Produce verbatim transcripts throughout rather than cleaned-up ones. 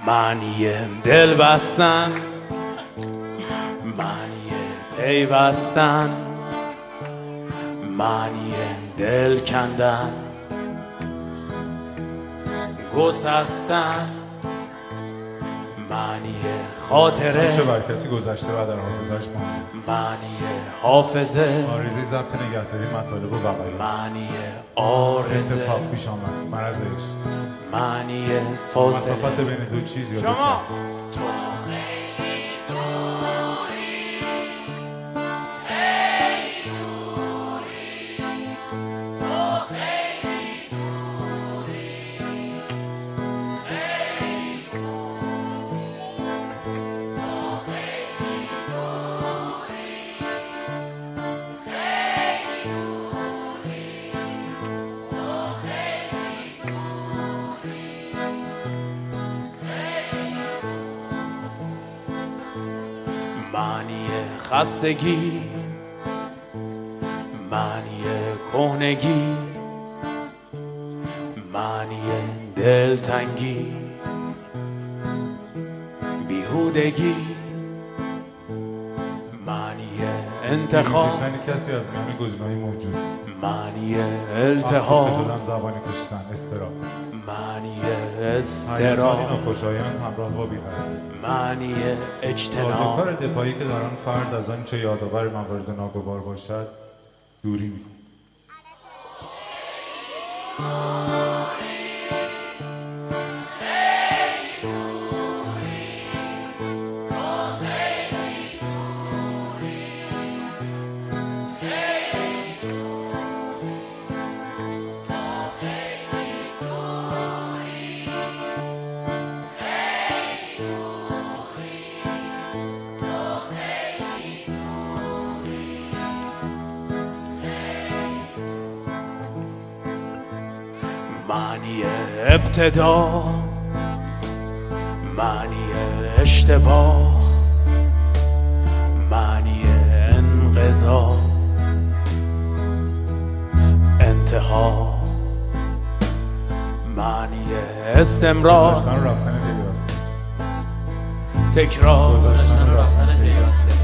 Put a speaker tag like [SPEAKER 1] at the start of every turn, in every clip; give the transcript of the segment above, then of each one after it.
[SPEAKER 1] معنی دل بستن، معنی پیوستن، معنی دل کندن، گسستن، معنی خاطره
[SPEAKER 2] چه بر کسی گذشته و در حافظه‌اش مانده،
[SPEAKER 1] معنی حافظه،
[SPEAKER 2] آرزوی ضبط نگهداری مطالب و بقایا،
[SPEAKER 1] معنی آرزه،
[SPEAKER 2] اتفاق پیش آمد، مرض عشق،
[SPEAKER 1] معنی فاصله،
[SPEAKER 2] مسافت بین دو چیز یا دو
[SPEAKER 1] شما.
[SPEAKER 2] کس.
[SPEAKER 1] معنی خستگی، معنی کهنگی، معنی دلتنگی، بیهودگی، معنی انتخاب،
[SPEAKER 2] کشتن کسی از میان گزینه‌های موجود،
[SPEAKER 1] معنی
[SPEAKER 2] افروخته
[SPEAKER 1] التهاب،
[SPEAKER 2] شدن، زبانی کشیدن، اضطراب،
[SPEAKER 1] معنی
[SPEAKER 2] هیجانی
[SPEAKER 1] اضطراب،
[SPEAKER 2] ناخوشایند همراه با بی‌قراری،
[SPEAKER 1] معنی اجتناب،
[SPEAKER 2] سازوکار دفاعی که در آن فرد از آنچه یادآور موارد ناگوار باشد دوری می‌کند.
[SPEAKER 1] معنی ابتدا، معنی اشتباه، معنی انقضا، انتها، معنی استمرار،
[SPEAKER 2] گذشتن و رفتن پیوسته،
[SPEAKER 1] تکرار،
[SPEAKER 2] گذشتن و رفتن پیوسته،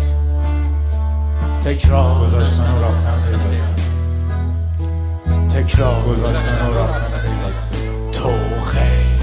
[SPEAKER 1] تکرار،
[SPEAKER 2] گذشتن و رفتن پیوسته،
[SPEAKER 1] تکرار،
[SPEAKER 2] گذشتن و رفتن پیوسته.
[SPEAKER 1] تو خیلی